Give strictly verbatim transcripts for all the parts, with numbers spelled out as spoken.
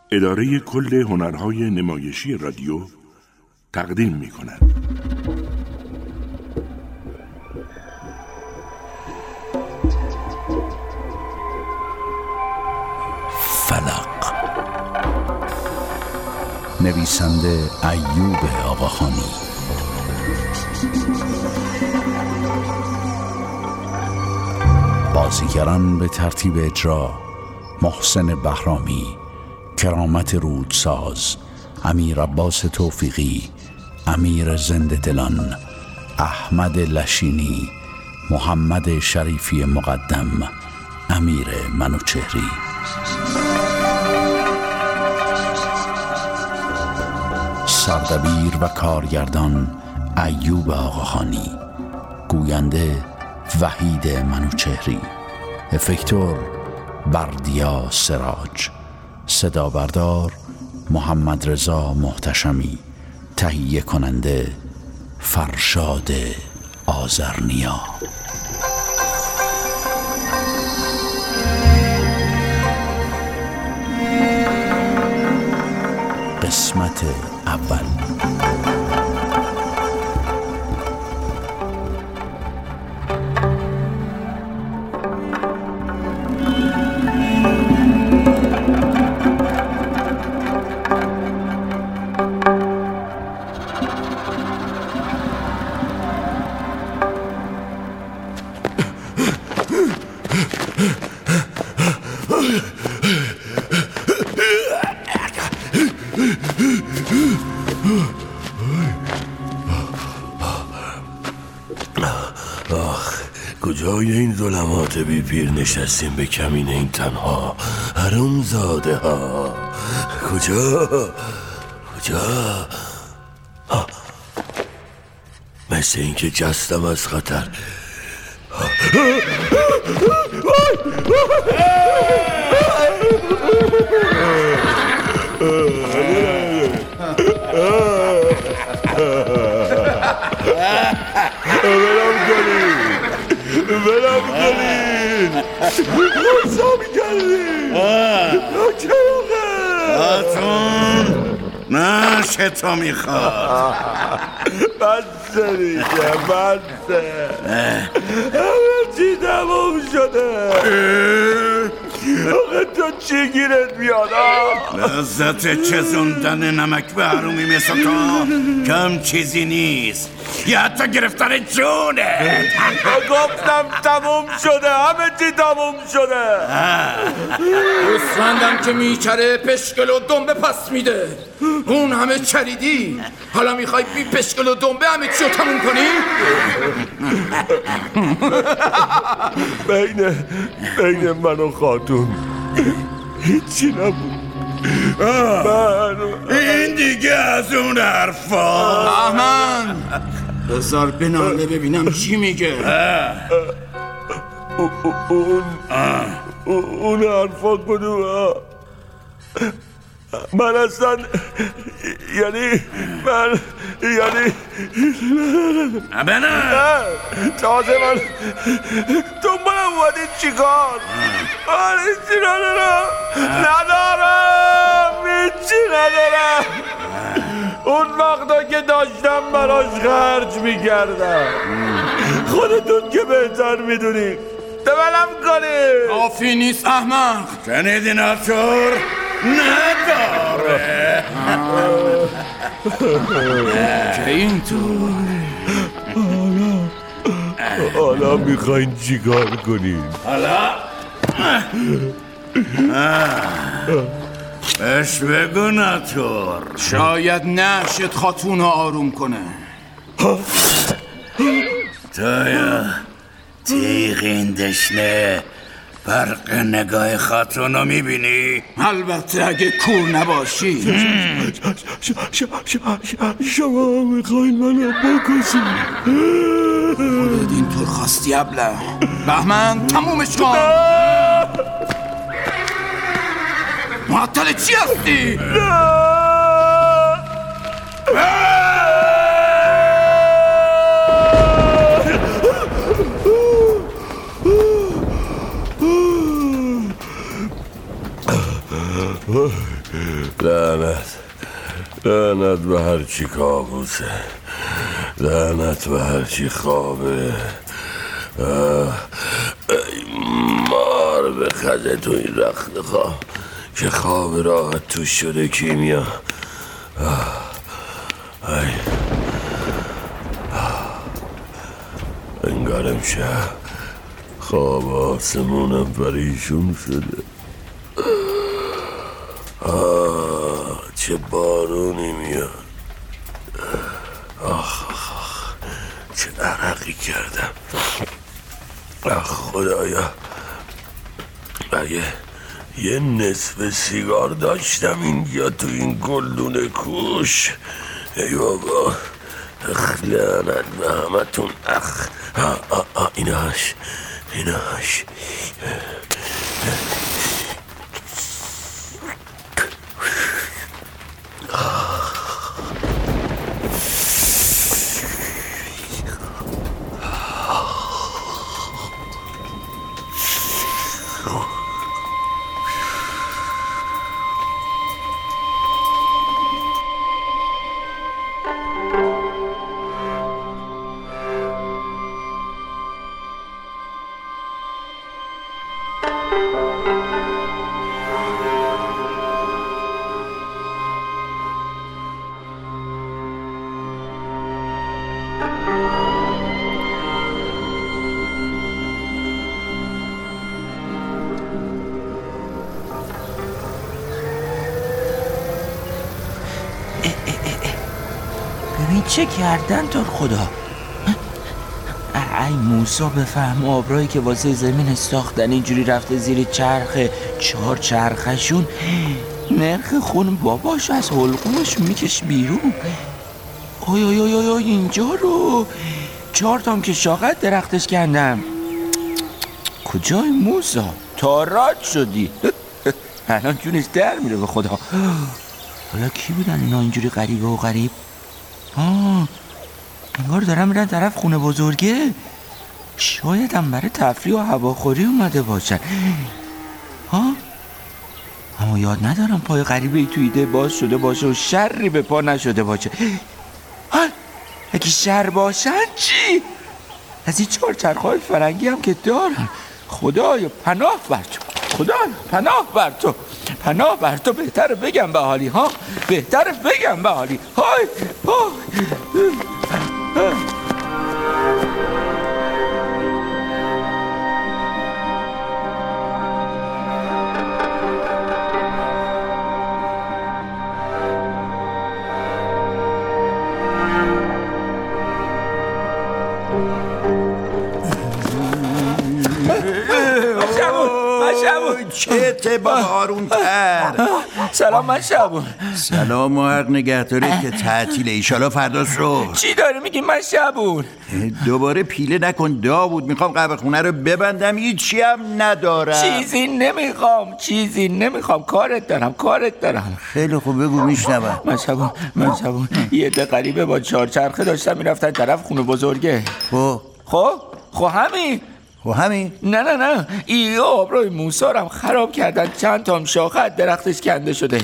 اداره کل هنرهای نمایشی رادیو تقدیم می کند. فلق، نویسنده ایوب آقاخانی، بازیگران به ترتیب اجرا: محسن بهرامی، کرامت رودساز، امیر عباس توفیقی، امیر زنده دلان، احمد لشینی، محمد شریفی مقدم، امیر منوچهری. سردبیر و کارگردان ایوب آقاخانی، گوینده وحید منوچهری، افکتور بردیا سراج، صدا بردار محمد رضا محتشمی، تهیه کننده فرشاد آذرنیا. قسمت اول. کجای این ظلمات بی پیر نشستیم به کمین این تنها حرومزاده ها؟ کجا؟ کجا؟ آه. مثل این که جستم از خطر. برام کنید برام کنید خونسا میکردید چراغه آتون نه شتا میخواد بسته دیگه بسته همه چی تموم شده. آخه تو چی گیرت بیاد؟ لذت چزوندن نمک به حرومی مثل تو کم چیزی نیست، یا حتی گرفتن جونه. گفتم تموم شده، همه چی تموم شده. گوسفندم که میچره پشکل و دنبه پس میده. اون همه چریدی، حالا میخوای بی پشکل و دنبه همه چی رو تموم کنی؟ بین بین من و خاتون هیچی نبود. من این دیگه از اون حرفا. احمد بذار بناله ببینم چی میگه. اون اون حرفا کدوم؟ من اصلا یعنی من یعنی بنا تازه من دنبالم اومدید چیکار؟ من هیچی ندارم ندارم هیچی ندارم. اون وقتا که داشتم براش خرج میکردم. خودتون که بهتر میدونید دولم کنید. کافی نیست احمد. شنیدی ناتور؟ نداره که اینطور. حالا حالا میخواین چیکار کنید؟ حالا بهش بگو ناتور. شاید نشد خاتون رو آروم کنه. تویا تیغ این دشنه برق نگاه خاتون رو میبینی؟ البته اگه کور نباشی. شما میخواین منو بکشید؟ خودت اینطور خواستی ابله. بهمن تمومش کن. معطل چی هستی؟ لعنت به هرچی کابوسه، لعنت به هرچی خوابه. ای مار به خزه تو این رخت خواب که خواب راحت توش شده کیمیا. ای انگار امشب خواب آسمونم پریشون شده. آه چه بارونی میاد. آخ آخ چه عرقی کردم. آخ خدایا، اگه یه نصف سیگار داشتم اینجا تو این گلدون کوش. ای بابا، اخ لعنت به همتون. اخ آه آه آه ایناش ایناش ببین چه کردن تو خدا. ای موسی بفهم آبرایی که واسه زمین ساختن اینجوری رفته زیر چرخ چهار چرخشون. نرخ خون باباشو از حلقومش میکش بیرون. اوی اوی اوی اوی اینجا رو چهار تام که شاقت درختش کندم. کجای موسی؟ تاراج شدی. الان جونش در میره به خدا. حالا کی بودن اینا اینجوری غریبه و غریب؟ آه انگار دارم میرن طرف خونه بزرگه. شاید هم برای تفریح و هواخوری اومده باشن. ها اما یاد ندارم پای غریبه ای تو ایده باز شده باشه و شری به پا نشده باشه. ها اگه شر باشن چی؟ از این چهار چرخهای فرنگی هم که دارن. خدایا پناه بر تو، خدایا پناه بر تو، پناه بر تو. بهتره بگم به حالی ها، بهتره بگم به حالی. های های چته بابا آرومتر. سلام من شبون. سلام و حق نگهداره که تعطیله. ایشالا فرداش رو چی داره میگی من شبون؟ دوباره پیله نکن داوود. میخوام قهوه خونه رو ببندم. هیچی هم ندارم. چیزی نمیخوام، چیزی نمیخوام. کارت دارم، کارت دارم. خیلی خوب بگو میشنوم. من شبون، من شبون یه عده غریبه با چهار چرخه داشتن میرفتن طرف خونه بزرگه. خب خب خب همین و همین؟ نه نه نه ای آبروی موسی رو خراب کردن. چند تام شاخه درختش کنده شده.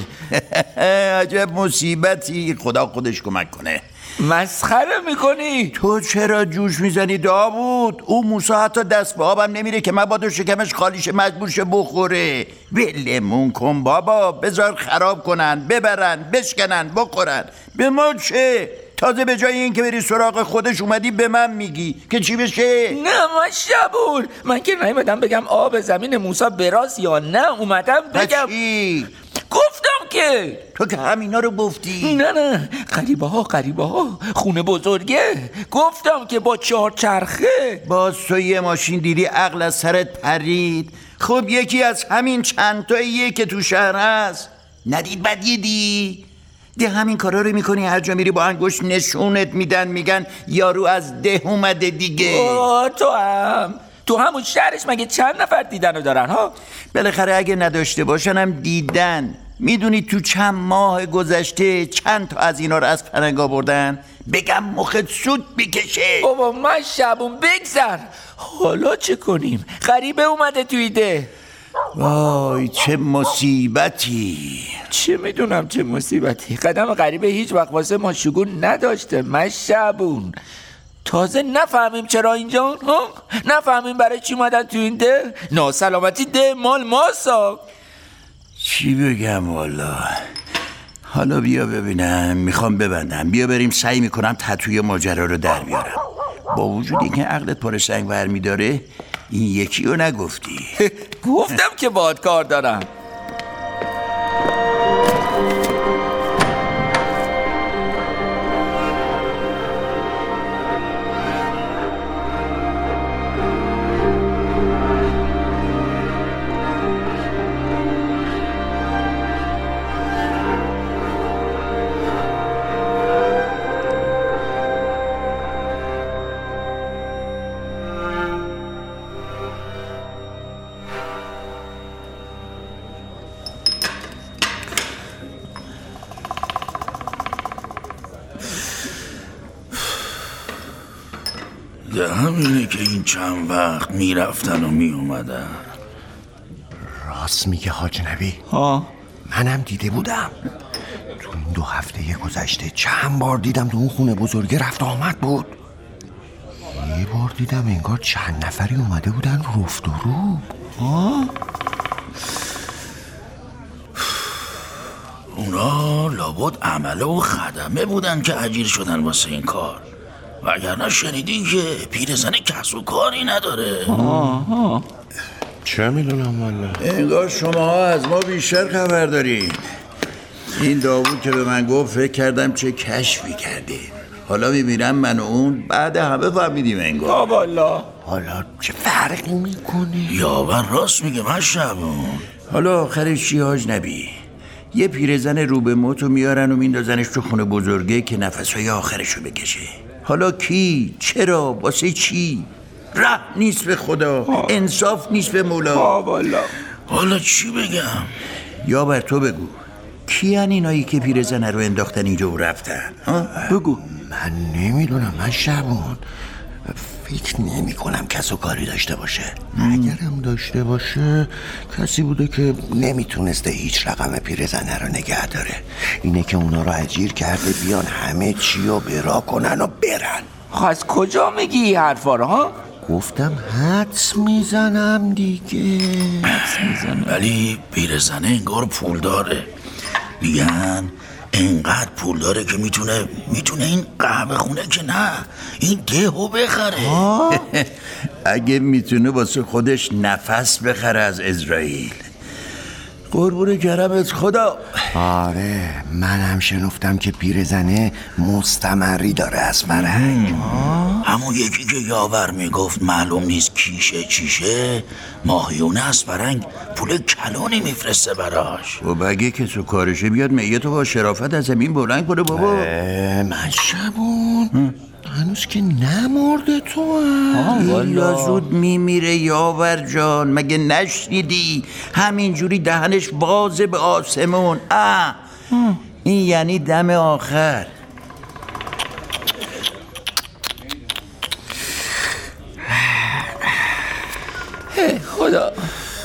عجب مصیبتی. خدا خودش کمک کنه. مسخره میکنی؟ تو چرا جوش میزنی داوود؟ او موسی حتی دست به آبم نمیره که مبادا شکمش خالیش مجبور شه بخوره. ولمون کن بابا. بذار خراب کنن، ببرن، بشکنن، بخورن. به ما چه؟ تازه به جای این که بری سراغ خودش اومدی به من میگی که چی بشه؟ نه من شبون، من که نیومدم بگم آب زمین موسی براست یا نه. اومدم بگم چی؟ گفتم که تو که همینا رو گفتی. نه نه غریبه ها غریبه ها خونه بزرگه. گفتم که با چهار چرخه. باز تو یه ماشین دیدی عقل از سرت پرید. خب یکی از همین چند تاییه که تو شهر هست. ندید بد یدی؟ ده همین کارا رو میکنی هر جا میری با انگشت نشونت میدن میگن یارو از ده اومده دیگه. آه تو هم تو همون شهرش مگه چند نفر دیدن رو دارن ها؟ بالاخره اگه نداشته باشن هم دیدن. میدونی تو چند ماه گذشته چند تا از اینا رو از فرنگ آوردن؟ بگم مخت سود میکشه. بابا من شبون بگذر. حالا چه کنیم؟ غریبه اومده توی ده. وای چه مصیبتی. چه میدونم چه مصیبتی. قدم غریبه هیچ وقت واسه ما شگون نداشته مشعبون. تازه نفهمیم چرا اینجا ها؟ نفهمیم برای چی اومدن تو این ده. ناسلامتی ده مال ماسا. چی بگم والا. حالا بیا ببینم، میخوام ببندم. بیا بریم، سعی میکنم تتوی ماجرا رو در بیارم. با وجود اینکه عقلت پر سنگ برمی داره، این یکی رو نگفتی. گفتم که باهات کار دارم. ده همینه که این چند وقت میرفتن و میومدن. راست میگه حاج نبی. ها منم دیده بودم تو این دو هفته گذشته. چند بار دیدم تو اون خونه بزرگه رفت آمد بود. یه بار دیدم انگار چند نفری اومده بودن رفت و رو. ها اونا لابد عمله و خدمه بودن که اجیر شدن واسه این کار. وگرنه شنیدین که پیرزن کس و کاری نداره. آها. چه میدونم والا. انگار شما از ما بیشتر خبر دارین. این داوود که به من گفت فکر کردم چه کشفی کرده. حالا میبینم من و اون بعد همه فهمیدیم انگار. والا حالا چه فرقی میکنه؟ یاور راست میگه مشعبون. حالا آخرش چی حاج نبی؟ یه پیرزن رو به موتو میارن و میندازنش تو خونه بزرگه که نفسهای آخرشو بکشه. حالا کی؟ چرا؟ واسه چی؟ رحم نیست به خدا، انصاف نیست به مولا. والا حالا چی بگم؟ یا بر تو بگو، کیان اینایی که پیرزنه رو انداختن اینجا و رفتن؟ بگو. من نمیدونم. من شبون فکر نمی کنم کس و کاری داشته باشه. اگرم داشته باشه کسی بوده که نمیتونسته هیچ رقم پیرزنه رو نگه داره. اینه که اونا رو اجیر کرده بیان همه چی رو برا کنن و برن. از کجا میگی این حرفا رو ها؟ گفتم حدس میزنم دیگه. حدس میزنم. ولی پیرزنه انگار پول داره. میگن اینقدر پول داره که میتونه میتونه این قهوه خونه که نه این دهو بخره. اگه میتونه واسه خودش نفس بخره از اسرائیل. قربون کرمت خدا. آره منم شنفتم که پیرزنه مستمری داره از فرهنگ. همون یکی که یاور میگفت معلوم نیست کیشه چیشه، ماهیونه از فرنگ پول کلانی میفرسته براش. و بگه که تو کارشه بیاد میتو با شرافت از زمین بلند کنه بابا. من شبون هنوز که نمرده تو هم. یا زود میمیره یاور جان. مگه نشنیدی همینجوری دهنش بازه به آسمون. اه این یعنی دم آخر. خدا.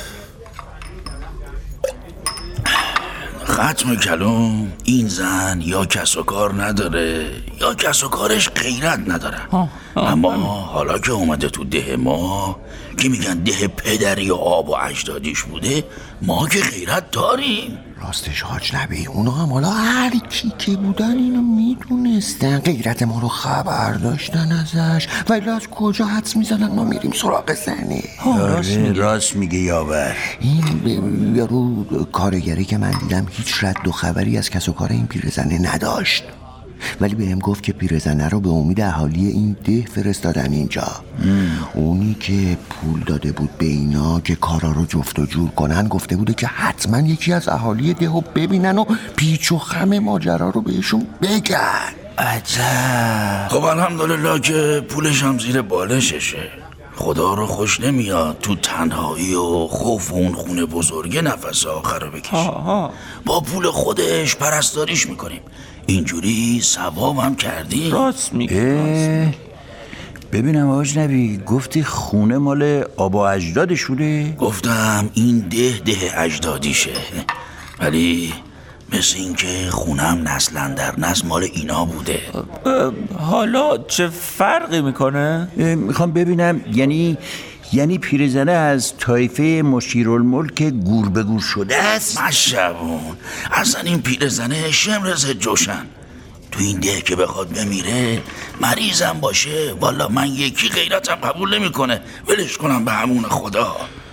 ختم کلام این زن یا کس و کار نداره یا کس و کارش غیرت نداره. اما حالا که اومده تو ده ما که میگن ده پدری و آب و اجدادیش بوده، ما که غیرت داریم. راستش حاج نبی اونا هم حالا هر کی که بودن اینو میدونستن، غیرت ما رو خبر داشتن ازش. ولی از کجا حدس میزنن ما میریم سراغ زنه؟ آره راست میگه یاور. این یارو کارگری که من دیدم هیچ رد و خبری از کس و کار این پیرزنه نداشت. ولی بهم گفت که پیرزنه رو به امید اهالی این ده فرستادن اینجا. اونی که پول داده بود به اینا که کارا رو جفت و جور کنن گفته بوده که حتما یکی از اهالی ده رو ببینن و پیچ و خم ماجرا رو بهشون بگن. عجب. خب الحمدلله که پولش هم زیر بالششه. خدا رو خوش نمیاد تو تنهایی و خوف اون خونه بزرگه نفس آخر رو بکشه. با پول خودش پرستاریش میکنیم. اینجوری ثواب هم کردی. راست میگه. ببینم اجنبی، گفتی خونه مال آبا اجدادشونه؟ گفتم این ده ده اجدادیشه، ولی مثل این که خونم نسلا در نسل مال اینا بوده. حالا چه فرقی میکنه؟ میخوام ببینم یعنی یعنی پیرزنه از طایفه مشیرالملک گور به گور شده است؟ مشبون، اصلا این پیرزنه شمرز جوشن. تو این ده که بخواد بمیره مریضم باشه، والا من یکی غیرتم قبول نمیکنه، ولش کنم به همون خدا.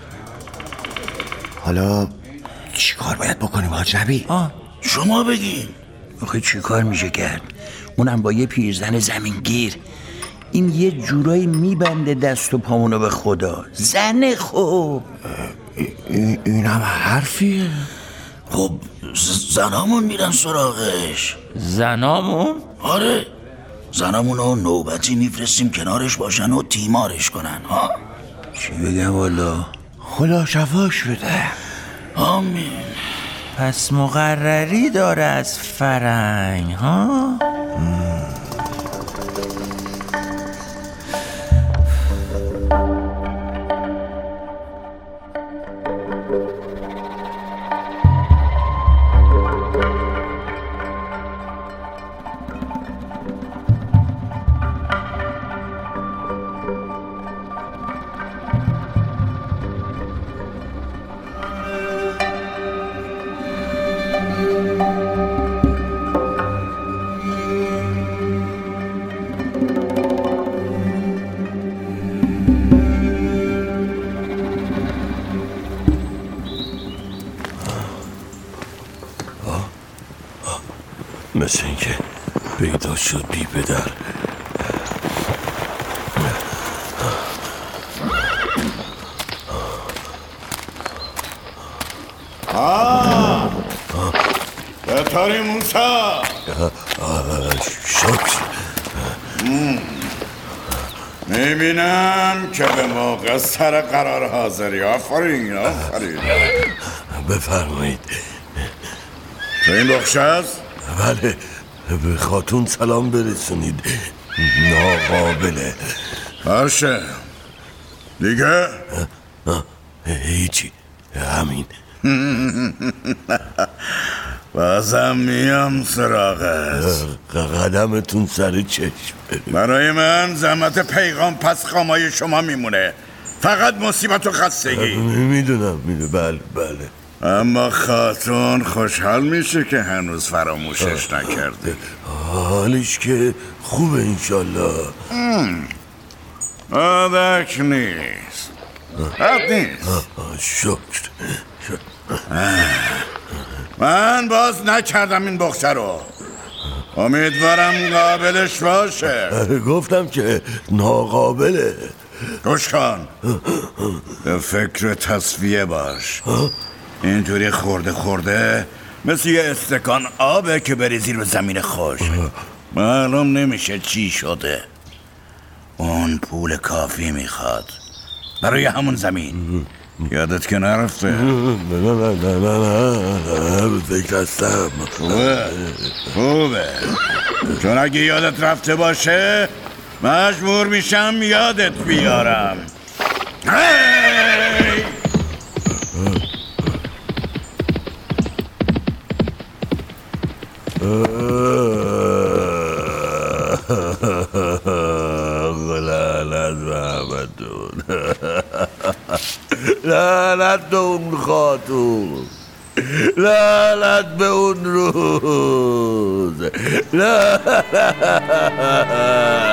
حالا چی کار باید بکنیم حاج نبی؟ آه شما بگین. آخه چی کار میشه کرد؟ اونم با یه پیرزن زمینگیر. این یه جورایی میبنده دست و پامونو به خدا. زنه خوب. این, این هم حرفیه؟ خب زنامون میرن سراغش. زنامون؟ آره، زنامونو نوبتی میفرستیم کنارش باشن و تیمارش کنن. ها چی بگم والا؟ خدا شفاش بده. آمین. پس مقرری داره از فرنگ ها؟ مثل این که پیدا شد بی پدر. آه بطاری موسا شکر. میبینم که به موقع سر قرار حاضری. آفرین آفرین. بفرمایید. تو این بخش هست؟ بله، به خاتون سلام برسونید، ناقابله. باشه دیگه؟ هیچی، همین. بازم میام سراغت. قدمتون سر چشم. برای من زحمت پیغام پس خامای شما میمونه، فقط مصیبت و خستگی. میدونم میدونم بله بله. اما خاتون خوشحال میشه که هنوز فراموشش نکرده. حالش که خوبه انشالله. عادک نیست، بد نیست. شکر. من باز نکردم این بخشه رو. امیدوارم قابلش باشه. گفتم که ناقابله. گوش کن، به فکر تصفیه باش. اینطوری خورده خورده مثل یه استکان آبه که بریزی رو زمین خوش. معلوم نمیشه چی شده. اون پول کافی میخواد برای همون زمین. یادت که نرفته؟ نه نه نه نه نه رو فکر هستم. خوبه خوبه، چون اگه یادت رفته باشه مجبور میشم یادت بیارم. هی! لعنت به همتون. لعنت به اون خاتون، لعنت به اون روز. لعنت